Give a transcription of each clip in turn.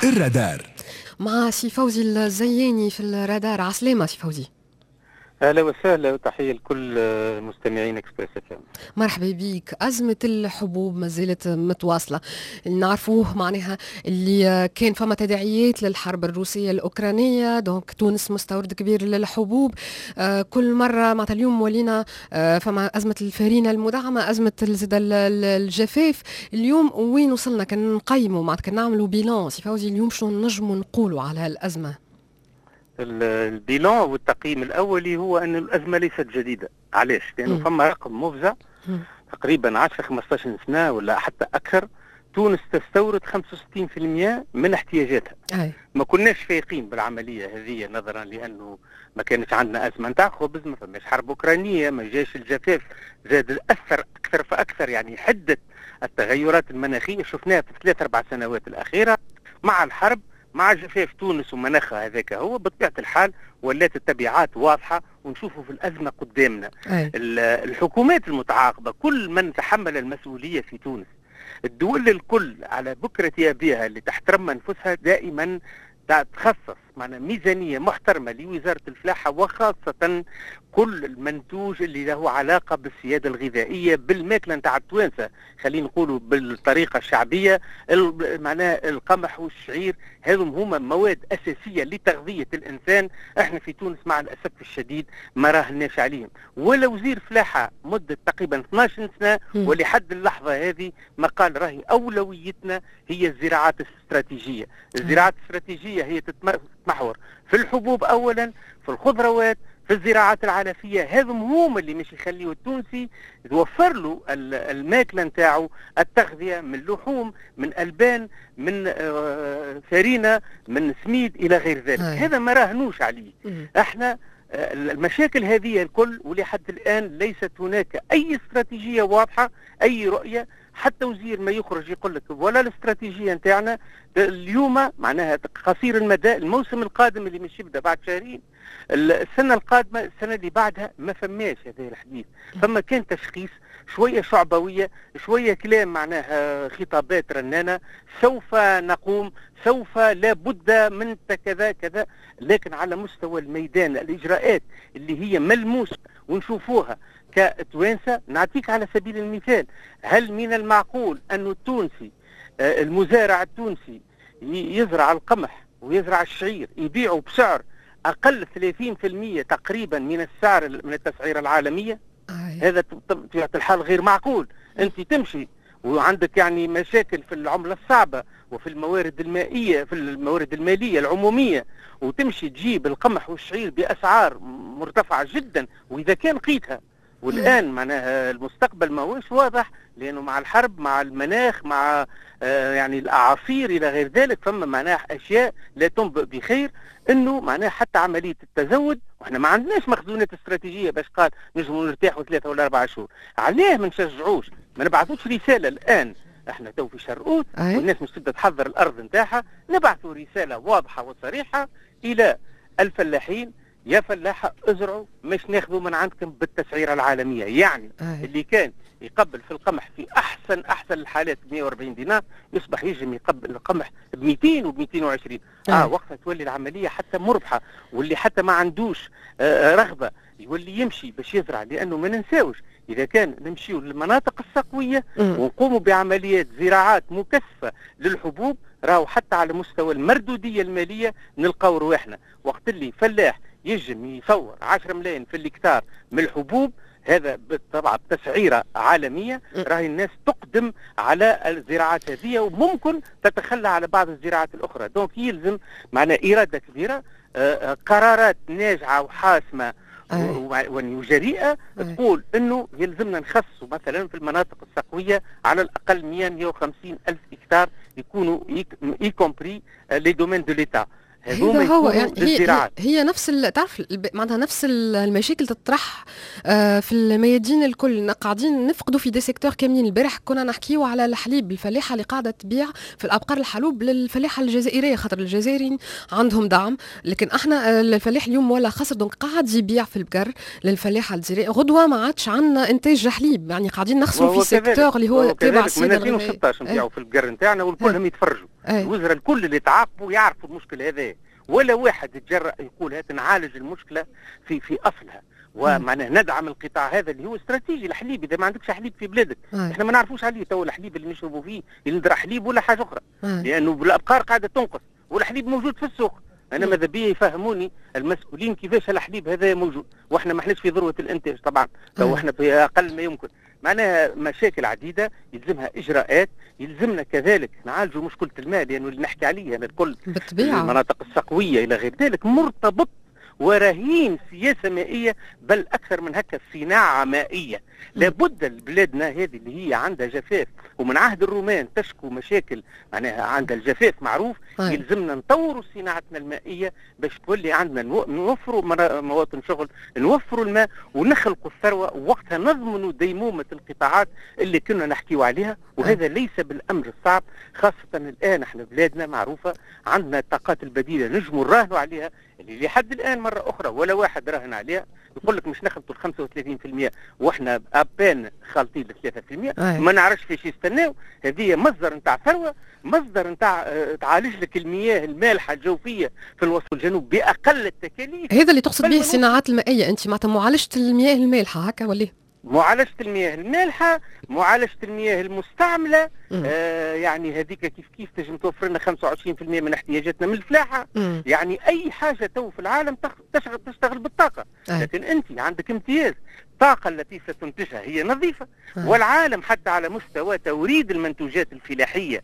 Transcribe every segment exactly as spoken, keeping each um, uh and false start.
الرادار مع سي فوزي الزياني في الرادار. عسلامة سي فوزي. اهلا وسهلا وتحيه لكل مستمعين اكسبريس اف ام. مرحبا بك. أزمة الحبوب ما زالت متواصلة، اللي نعرفوه معناها اللي كان فما تداعيات للحرب الروسية الأوكرانية، دونك تونس مستورد كبير للحبوب. آه كل مرة معناتها اليوم ولينا آه فما أزمة الفارينة المدعمة، أزمة زاد الجفاف. اليوم وين وصلنا؟ كان نقيموا معناتها كان نعملوا بيلان. سي فوزي اليوم شنو نجموا نقولوا على هالأزمة؟ البيلان والتقييم الاولي هو ان الازمه ليست جديده. علاش؟ لانه فما رقم مفزع تقريبا عشرة خمسطاش سنه ولا حتى اكثر تونس تستورد خمسة وستين بالمئة من احتياجاتها. أي. ما كناش فايقين بالعمليه هذه نظرا لانه ما كانش عندنا ازمه نتاع خبز، ما فماش حرب اوكرانيه، ما جاش الجفاف زاد اثر اكثر فاكثر. يعني حده التغيرات المناخيه شفناها في الثلاث اربع سنوات الاخيره مع الحرب مع جفاف تونس ومناخها هذاك. هو بطبيعة الحال ولات التبعات واضحة ونشوفوا في الأزمة قدامنا. أي. الحكومات المتعاقبة، كل من تحمل المسؤولية في تونس، الدول الكل على بكرة أبيها اللي تحترم أنفسها دائما تخصص معنا ميزانية محترمة لوزارة الفلاحة، وخاصة كل المنتوج اللي له علاقة بالسيادة الغذائية بالماكلة نتاع التوانسة، خلينا نقولوا بالطريقة الشعبية. معناها القمح والشعير هذم هما مواد أساسية لتغذية الإنسان. احنا في تونس مع الأسف الشديد ما راهناش عليهم، ولا وزير فلاحة مدة تقريبا اثناش سنة ولحد اللحظة هذه ما قال راهي أولويتنا هي الزراعات الاستراتيجية. الزراعات الاستراتيجية هي تتمحور في الحبوب أولا، في الخضروات، في الزراعات العلفية. هذم هم اللي مش يخليه التونسي يوفر له الماكلة نتاعو، التغذية من لحوم، من ألبان، من فرينة، من سميد إلى غير ذلك. هاي. هذا ما راهنوش عليه. احنا المشاكل هذه الكل ولحد الآن ليست هناك أي استراتيجية واضحة، أي رؤية. حتى وزير ما يخرج يقول لك ولا الاستراتيجية نتاعنا اليوم معناها قصير المدى. الموسم القادم اللي مش يبدا بعد شهرين، السنة القادمة، السنة اللي بعدها ما فماش هذا الحديث. فما كان تشخيص شوية شعبوية، شوية كلام معناها خطابات رنانة، سوف نقوم، سوف لابد من كذا كذا. لكن على مستوى الميدان الإجراءات اللي هي ملموسة ونشوفوها كتوانسة. نعطيك على سبيل المثال، هل من المعقول أن التونسي المزارع التونسي يزرع القمح ويزرع الشعير يبيعه بسعر أقل ثلاثين بالمئة تقريبا من السعر من التسعيرة العالمية؟ أي. هذا بطبيعة الحال غير معقول. أنت تمشي وعندك يعني مشاكل في العملة الصعبة وفي الموارد المائية، في الموارد المالية العمومية، وتمشي تجيب القمح والشعير بأسعار مرتفعة جدا، وإذا كان قيتها. والآن معناها المستقبل ما هوش واضح، لأنه مع الحرب، مع المناخ، مع آه يعني الأعاصير إلى غير ذلك، فما معناها أشياء لا تنبئ بخير. إنه معناها حتى عملية التزود، وإحنا ما عندناش مخزونات استراتيجية باش قال نجموا نرتاحوا ثلاثة ولا أربعة شهور. عليه ما نشجعوش؟ ما نبعثوش رسالة الآن؟ احنا تو في شرقوت والناس مش تبدا تحضر الأرض نتاعها. نبعثوا رسالة واضحة وصريحة إلى الفلاحين: يا فلاحة ازرعوا، مش ناخذوا من عندكم بالتسعيرة العالمية. يعني أي. اللي كان يقبل في القمح في احسن احسن الحالات ب مئة وأربعين دينار يصبح يجم يقبل القمح ب مئتين وب مئتين وعشرين. اه وقتها تولي العمليه حتى مربحه، واللي حتى ما عندوش آه رغبه يولي يمشي باش يزرع. لانه ما ننساوش اذا كان نمشيو للمناطق الصقويه ونقوموا بعمليات زراعات مكثفه للحبوب، راهو حتى على مستوى المردوديه الماليه نلقاو رواحنا. وقت اللي فلاح يجم يصور عشرة ملايين في الهكتار من الحبوب، هذا بالطبع بتسعيرة عالمية، راهي الناس تقدم على الزراعات هذه وممكن تتخلى على بعض الزراعات الأخرى. دونك يلزم معنا إرادة كبيرة، آه قرارات ناجعة وحاسمة وجريئة تقول انه يلزمنا نخصصوا مثلا في المناطق الصقوية على الاقل مئة مئة وخمسين الف هكتار يكونوا اي كومبري لي دومين دو ليتا. هذوما هذا هو يكونوا يعني هي هي للزراعات. هي نفس ال- تعرف الب- معناتها نفس ال- المشاكل تطرح آه، في الميادين الكل. قاعدين نفقدوا في دي سيكتور كاملين. البارح كنا نحكيو على الحليب، الفلاحه اللي قاعده تبيع في الابقار الحلوب للفلاحه الجزائريه، خاطر الجزائريين عندهم دعم، لكن احنا آه، الفلاح اليوم ولا خسر، دونك قاعد يبيع في البقر للفلاحه الجزائريه. غدوه ما عادش عندنا انتاج حليب، يعني قاعدين نخسروا في وهو سيكتور كذلك اللي هو وهو تابع كذلك السياده من الغذائيه. ألفين وستة عشر نبيعوا في البقر نتاعنا أي. والكلهم يتفرجوا. أي. الوزراء الكل اللي تعاقبوا يعرفوا المشكل هذا، ولا واحد يتجرأ يقول هات نعالج المشكله في في اصلها، ومعناه ندعم القطاع هذا اللي هو استراتيجي. الحليب اذا ما عندكش حليب في بلادك، أي. احنا ما نعرفوش عليه تو الحليب اللي نشربوا فيه يندرى حليب ولا حاجه اخرى، أي. لانه الابقار قاعده تنقص والحليب موجود في السوق. انا مم. ماذا بيا يفهموني المسؤولين كيفاش الحليب هذا موجود واحنا ما احناش في ذروه الانتاج طبعا، تو أي. احنا في اقل ما يمكن. معناها مشاكل عديده يلزمها اجراءات، يلزمنا كذلك نعالجوا مشكله الماء، لانه اللي نحكي عليه هذا الكل بالطبيعه. المناطق الصقويه الى غير ذلك مرتبط ورهين سياسه مائيه، بل اكثر من هكا صناعه مائيه. لابد بلادنا هذه اللي هي عندها جفاف، ومن عهد الرومان تشكو مشاكل معناها عندها الجفاف معروف. أي. يلزمنا نطوروا صناعتنا المائيه باش تولي عندنا نو- نوفروا مرا- مواطن شغل، نوفروا الماء ونخلقوا الثروه، ووقتها نضمنوا ديمومه القطاعات اللي كنا نحكيو عليها. وهذا ليس بالامر الصعب، خاصه الان احنا بلادنا معروفه عندنا الطاقات البديله نجموا نراهنوا عليها، اللي لحد الان مره اخرى ولا واحد راهن عليها. يقول لك مش نخلطوا ال خمسة وثلاثين بالمئة واحنا ابان خالطين ل ثلاثة بالمئة، أي. ما نعرفش فاش يستناو. هذه مصدر نتاع ثروه، مصدر نتاع آه، تعالج لك المياه المالحه الجوفيه في الوسط والجنوب باقل التكاليف. هذا اللي تقصد بل به ونوصل- الصناعات المائيه انت، معناتها معالجه المياه المالحه هكا ولا؟ معالجة المياه المالحة، معالجة المياه المستعملة. مم. آه يعني هذيك كيف كيف تجم توفر لنا خمسة وعشرين بالمئة من احتياجاتنا من الفلاحة. مم. يعني أي حاجة تو في العالم تخ- تشغل تشتغل بالطاقة. أي. لكن أنت عندك امتياز، الطاقة التي ستنتجها هي نظيفة. أي. والعالم حتى على مستوى توريد المنتوجات الفلاحية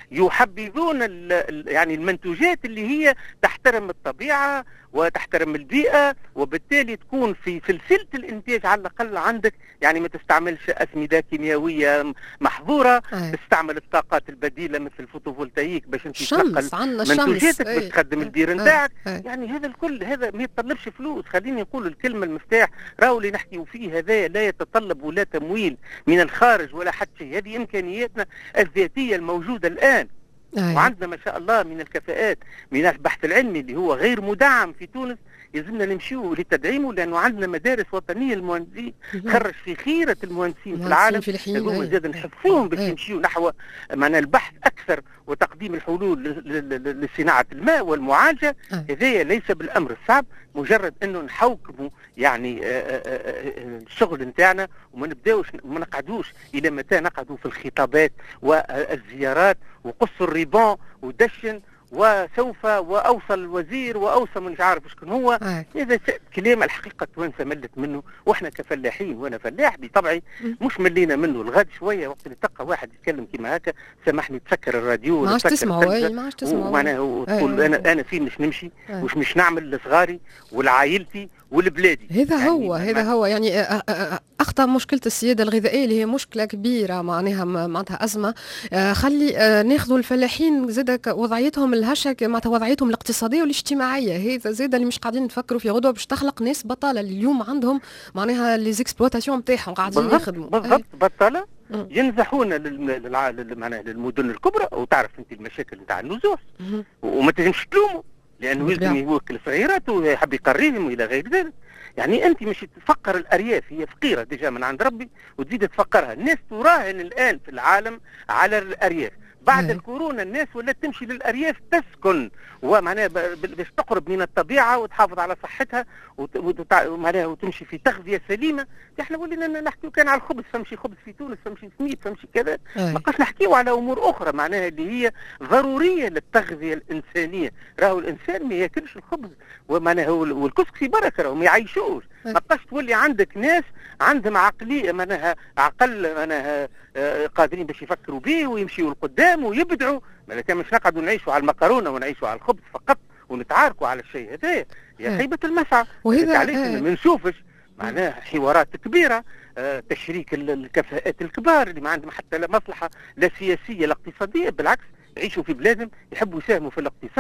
يحبذون ال- ال- يعني المنتوجات اللي هي تحترم الطبيعة وتحترم البيئة، وبالتالي تكون في سلسلة الإنتاج على الأقل عندك، يعني ما تستعملش أسمدة كيميائية محظورة. أي. تستعمل الطاقات البديلة مثل الفوتوفولتايك باش انت الشمس، تنقل عندنا الشمس. منتوجاتك أي. باش تخدم أي. البير أي. نتاعك. أي. يعني هذا الكل هذا ما يتطلبش فلوس. خليني نقول الكلمة المفتاح، راهو اللي نحكيو فيه هذا لا يتطلب ولا تمويل من الخارج ولا حتى شيء، هذه إمكانياتنا الذاتية الموجودة الآن. أي. وعندنا ما شاء الله من الكفاءات من البحث العلمي اللي هو غير مدعم في تونس، يلزمنا نمشيو لتدعيمه، لانه عندنا مدارس وطنيه للمهندسين تخرج في خيره المهندسين في العالم. هذوما زاد نحفوهم باش يمشيوا نحو معنى البحث اكثر وتقديم الحلول ل- ل- لصناعه الماء والمعالجه. هذايا ليس بالامر الصعب، مجرد انه نحوكموا يعني آه، آه، آه، الشغل نتاعنا، وما نبداوش ما نقعدوش الى متى نقعدوا في الخطابات والزيارات وقصوا الريبان ودشن وسوف واوصل الوزير واوصل مش عارف شكون هو. أي. هذا كلام الحقيقه التوانسه ملت منه، واحنا كفلاحين وانا فلاح بطبعي مش ملينا منه. الغد شويه وقت اللي تلقى واحد يتكلم كيما هكا سامحني تسكر الراديو ما عادش ولا تسمعوا. اي ما عادش تسمعوا. ومعناها وتقول أي. انا انا فين مش نمشي أي. وش مش نعمل لصغاري ولعائلتي ولبلادي. هذا يعني هو هذا هو يعني أ- أ- أ- اخطر مشكله السياده الغذائيه اللي هي مشكله كبيره، معناها م- معناتها ازمه. آه، خلي آه، ناخذوا الفلاحين زاد وضعيتهم الهشه، ك- معناتها وضعيتهم الاقتصاديه والاجتماعيه، هذا زاد اللي مش قاعدين نفكروا في غدوه باش تخلق ناس بطاله اللي اليوم عندهم معناها لي زيكسبلوتاسيون نتاعهم قاعدين بالضبط يخدموا. بالضبط بطاله مم. ينزحون لل- للع- لل- معناها للمدن الكبرى. وتعرف انت المشاكل نتاع النزوح، مهم. وما تنجمش تلومه لانه بالطبيعة. يلزم يوكل صغيراته ويحب يقريهم والى غير ذلك. يعني انت مش تفكر الارياف هي فقيره ديجا من عند ربي، وتزيد تفكرها. الناس تراهن الان في العالم على الارياف. بعد أي. الكورونا الناس ولات تمشي للارياف تسكن، ومعناها ب- ب- باش تقرب من الطبيعه وتحافظ على صحتها وت- وتتع- ومعناها وتمشي في تغذيه سليمه. احنا ولينا نحكيو كان على الخبز، فمشي خبز في تونس، فمشي سميد، فمشي كذا. أي. ما قاش نحكيو على امور اخرى معناها اللي هي ضروريه للتغذيه الانسانيه. راهو الانسان ما ياكلش الخبز ومعناها وال- والكسكسي بركه راهو ما يعيشوش. أي. ما قاش تولي عندك ناس عندهم عقليه معناها عقل معناها آه، قادرين باش يفكروا به ويمشيوا لقدام ويبدعوا. ما كان مش نقعدوا نعيشوا على المكرونه ونعيشوا على الخبز فقط ونتعاركوا على الشيء هذا. أي. يا خيبه المسعى. وهذا علاش أي. ما نشوفش معناها حوارات كبيره، آه، تشريك ال- الكفاءات الكبار اللي ما عندهم حتى لا مصلحه لا سياسيه لا اقتصاديه، بالعكس يعيشوا في بلادهم يحبوا يساهموا في الاقتصاد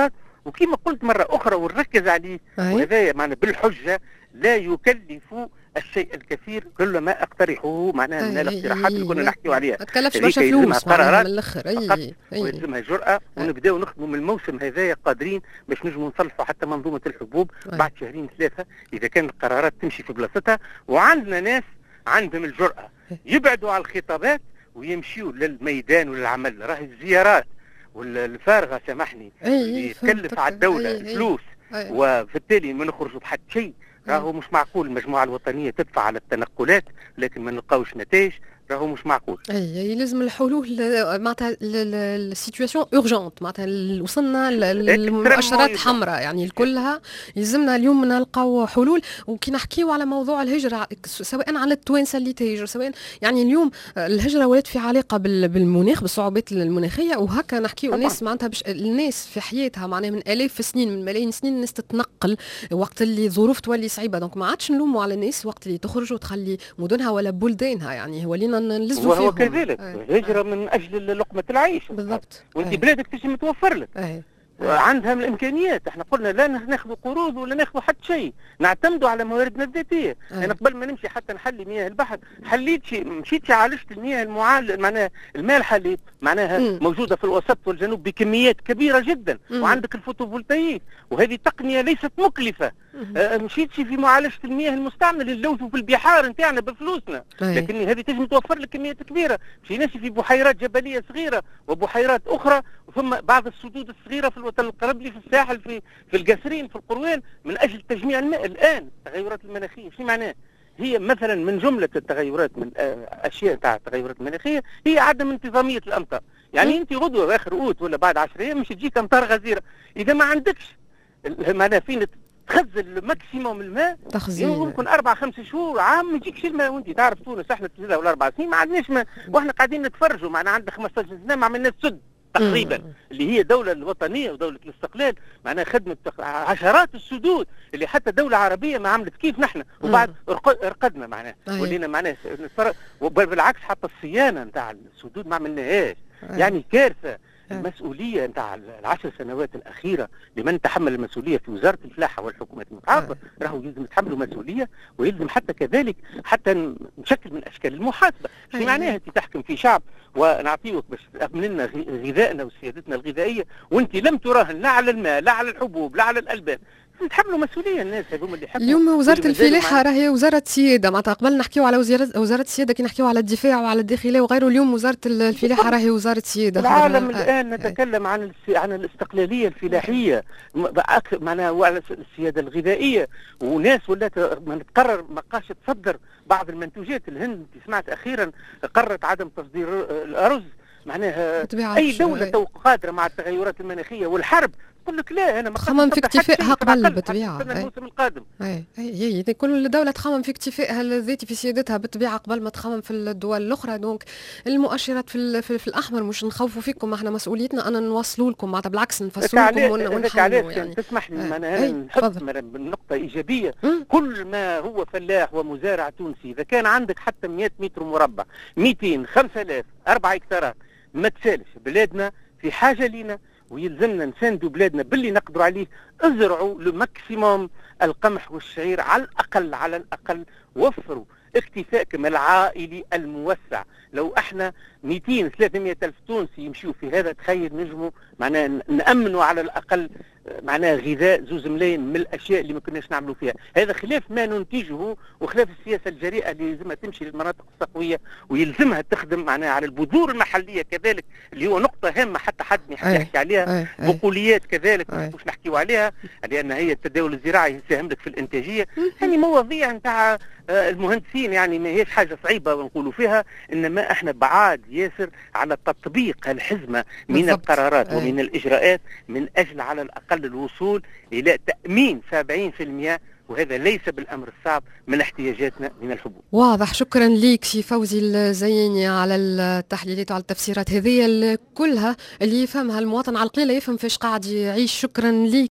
وكما قلت مرة أخرى ونركز عليه، وهذا معنى بالحجة لا يكلف الشيء الكثير كل ما اقترحه معناها من الاقتراحات اللي كنا نحكيو عليها. ما تكلفش برشا فلوس قرارات من الاخر، اي ويلزمها جرأة، ونبداو نخدموا من الموسم هذايا قادرين باش نجموا نصلحوا حتى منظومة الحبوب أي. بعد شهرين ثلاثة إذا كان القرارات تمشي في بلاصتها، وعندنا ناس عندهم الجرأة يبعدوا على الخطابات ويمشيوا للميدان وللعمل. راهي الزيارات والفارغة سامحني اللي تكلف على الدولة الفلوس وبالتالي ما نخرجوا بحد شيء. راهو مش معقول المجموعة الوطنية تدفع على التنقلات لكن ما نلقاوش نتائج، راهو مش معقول. اي لازم الحلول معناتها السيتواسيون اورجونت، معناتها وصلنا للمؤشرات حمراء يعني كلها يلزمنا اليوم نلقاو حلول. وكي نحكيو على موضوع الهجرة سواء على التوانسة اللي تهجروا سواء يعني اليوم الهجرة ولات في علاقة بالمناخ بالصعوبات المناخية، وهكا نحكيو الناس معناتها باش الناس في حياتها معناها من آلاف السنين من ملايين السنين الناس تتنقل وقت اللي ظروف تولي صعيبة، دونك ما عادش نلوموا على الناس وقت اللي تخرج وتخلي مدنها ولا بلدانها، يعني ولينا نلزوا فيهم. وهو كذلك الهجرة من أجل لقمة العيش بالضبط، وانت بلادك تجي متوفر لك أي. عندها من الامكانيات. احنا قلنا لا ناخذ قروض ولا ناخذ حتى شيء، نعتمدوا على مواردنا الذاتيه. انا يعني قبل ما نمشي حتى نحلي مياه البحر حليت شيء، مشيت عالجت المياه المعال معناها مالحه اللي معناها مم. موجوده في الوسط والجنوب بكميات كبيره جدا. مم. وعندك الفوتوفولتايك وهذه تقنيه ليست مكلفه. آه مشيت في معالجه المياه المستعمله اللي نلوثوا في البحار نتاعنا بفلوسنا، لكن هذه تجم توفر لك كميات كبيره. مشينا في بحيرات جبليه صغيره وبحيرات اخرى، ثم بعض السدود الصغيره في الوطن القربلي في الساحل في في القصرين في القروان من اجل تجميع الماء. الان التغيرات المناخيه شو معناه؟ هي مثلا من جمله التغيرات من اشياء تاع التغيرات المناخيه هي عدم انتظاميه الامطار. يعني انت غدوه اخر اوت ولا بعد عشرة ايام مش تجيك امطار غزيره اذا ما عندكش معناها فين تخزن الماكسيموم الماء. تخزين يمكن اربع خمس شهور عام ما يجيكش الماء. وانت تعرف تونس احنا ثلاثه ولا اربع سنين ما عندناش ماء، واحنا قاعدين نتفرجوا معنا عندنا خمسطاش سنه ما عملناش سد تقريبا مم. اللي هي دولة الوطنية ودولة الاستقلال معناها خدمة عشرات السدود اللي حتى دولة عربية ما عملت كيف نحن، وبعد رقدنا معناها ولينا معناها بالعكس حتى الصيانة نتاع السدود ما عملناهاش. يعني كارثة. المسؤولية نتاع العشر سنوات الأخيرة لمن تحمل المسؤولية في وزارة الفلاحة والحكومات المتعاقبة راهو يلزم يتحملوا مسؤولية، ويلزم حتى كذلك حتى نشكل من أشكال المحاسبة. شو معناها أنت تحكم في شعب ونعطيوك باش تأمن لنا غذائنا وسيادتنا الغذائية وأنت لم تراهن لا على الماء لا على الحبوب لا على الألبان؟ يتحملوا مسؤوليه الناس هذوما اللي حكموا. اليوم وزاره الفلاحه راهي وزاره سياده، معناتها قبل نحكيو على وزاره وزاره السياده كي نحكيو على الدفاع وعلى الداخليه وغيره، اليوم وزاره الفلاحه راهي وزاره سياده. العالم الان نتكلم عن عن الاستقلاليه الفلاحيه معناها وعلى السياده الغذائيه، وناس ولات تقرر ما بقاش تصدر بعض المنتوجات. الهند سمعت اخيرا قررت عدم تصدير الارز. معناها اي دوله تو قادره مع التغيرات المناخيه والحرب تقول لك لا انا ما تخمم في اكتفائها قبل بالطبيعه. الموسم القادم اي اي هي كل دوله تخمم في اكتفائها الذاتي في سيادتها بالطبيعه قبل ما تخمم في الدول الاخرى. دونك المؤشرات في, في, في الاحمر مش نخوفوا فيكم، احنا مسؤوليتنا ان نوصلوا لكم معناتها بالعكس نفسروا لكم ونحلوا. يعني تسمح لي انا نحط نقطه ايجابيه. م? كل ما هو فلاح ومزارع تونسي اذا كان عندك حتى مئة متر مربع مئتين خمسة آلاف أربعة هكتارات ما تسالش. بلادنا في حاجه لينا ويلزمنا نساندوا بلادنا باللي نقدروا عليه. ازرعوا لماكسيموم القمح والشعير على الأقل على الأقل. وفروا اكتفاءكم العائلي الموسع. لو احنا مئتين ثلاثمئة ألف تونسي يمشيوا في هذا تخيل نجموا معناها نأمنوا على الأقل معناها غذاء زوز ملايين من الأشياء اللي ما كناش نعملوا فيها. هذا خلاف ما ننتجه وخلاف السياسة الجريئة اللي يلزمها تمشي للمناطق الصقوية ويلزمها تخدم معناها على البذور المحلية كذلك اللي هو نقطة هامة حتى حد يحكي عليها. بقوليات كذلك ما نحبوش نحكيوا عليها لأن هي التداول الزراعي يساهم لك في الإنتاجية. يعني مواضيع نتاع المهندسين يعني ما هيش حاجة صعيبة ونقولوا فيها، إنما احنا بعاد ياسر على تطبيق الحزمة من القرارات أي. ومن الإجراءات من أجل على الأقل الوصول إلى تأمين سبعين بالمئة، وهذا ليس بالأمر الصعب من احتياجاتنا من الحبوب. واضح. شكرا ليك سي فوزي الزيني على التحليلات وعلى التفسيرات هذه كلها اللي يفهمها المواطن على القليلة يفهم فاش قاعد يعيش. شكرا ليك.